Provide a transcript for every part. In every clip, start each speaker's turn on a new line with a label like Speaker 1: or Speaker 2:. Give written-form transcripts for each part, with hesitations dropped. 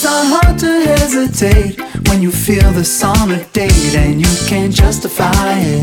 Speaker 1: not hard to hesitate when you feel this on a date and you can't justify it.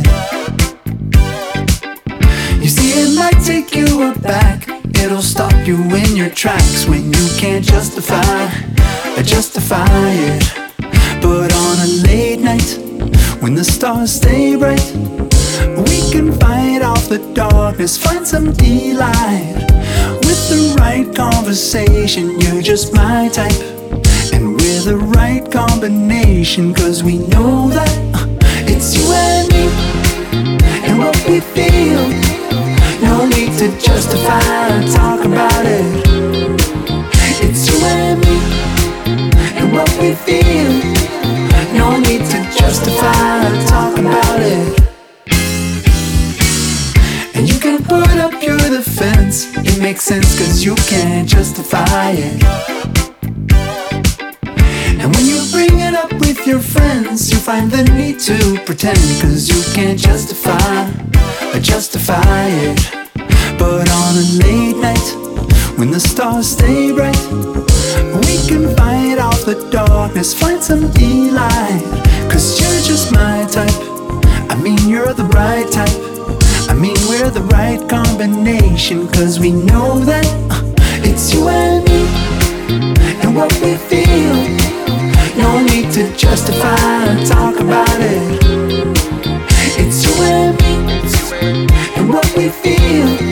Speaker 1: You see, it might take you aback, it'll stop you in your tracks when you can't justify it. But on a late night, when the stars stay bright, we can fight off the darkness, find some delight. With the right conversation, you're just my type. And we're the right combination, cause we know that it's you and me, and what we feel. No need to justify or talk about it. It's you and me, and what we feel. No need to justify or talk about it. And you can put up your defense, it makes sense cause you can't justify it. And when you bring it up with your friends, you find the need to pretend, cause you can't justify it. But on a late night, when the stars stay bright, we can fight off the darkness, find some delight. Cause you're just my type, I mean you're the right type. I mean we're the right combination, cause we know that it's you and me, and what we feel. No need to justify or talk about it. It's you and me, and what we feel.